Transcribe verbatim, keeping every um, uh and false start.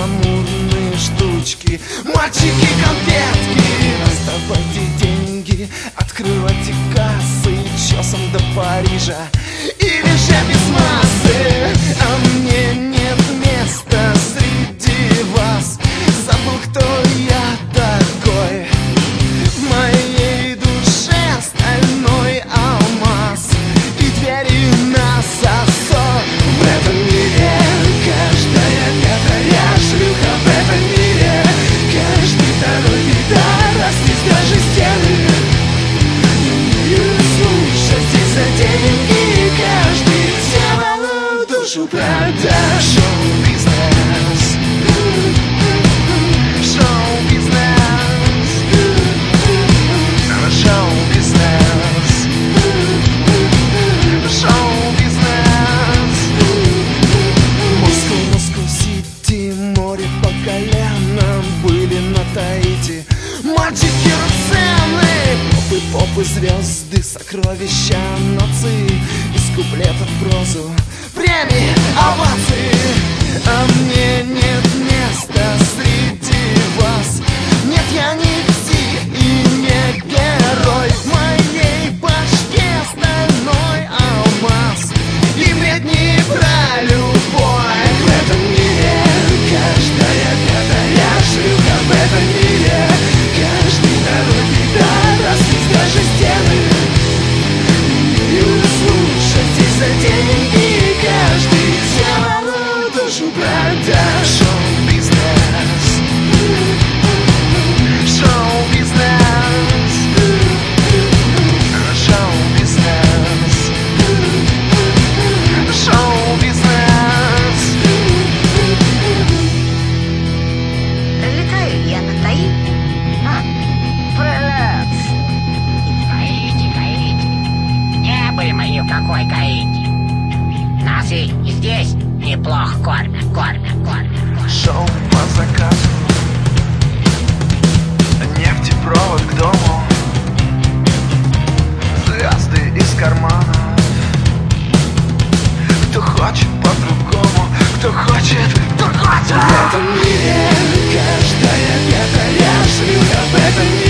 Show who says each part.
Speaker 1: гламурные штучки. Мальчики, конфетки, доставайте деньги, открывайте кассы часом до Парижа. Или же без массы, а мне нет места среди вас. Забыл, кто я такой. В моей душе стальной алмаз и двери на засов. В этом мире каждая пятая шлюха. В этом мире каждый второй пидорас. Здесь даже стены не слушайте за деньги. Каждый дьяволу душу продаст. Шоу-бизнес, шоу-бизнес, шоу-бизнес, шоу-бизнес. Москва, Москва-Сити, море по колено, были на Таити. Мальчики цены, попы, попы, звезды, сокровища нации. Из куплета в прозу, премии, овации. А мне нет места среди вас. Нет, я не псих и не герой. В моей башке стальной алмаз и бредни про любовь. В этом мире каждая пятая шлюха. В этом мире каждый второй пидорас. Здесь даже стены не услышите за деньги. Каждый дьяволу душу продаст. Шоу-бизнес, шоу-бизнес, шоу-бизнес, шоу-бизнес.
Speaker 2: Пролетаю я на Таити. А, пролет.
Speaker 3: Гаити, Гаити. Небо мое, какой Гаити. Нас и здесь неплохо кормят, кормят, кормят.
Speaker 1: Шоу по заказу, нефтепровод к дому, звезды из кармана. Кто хочет по-другому, кто хочет, кто хочет. В этом мире каждая пятая шлюха. В этом мире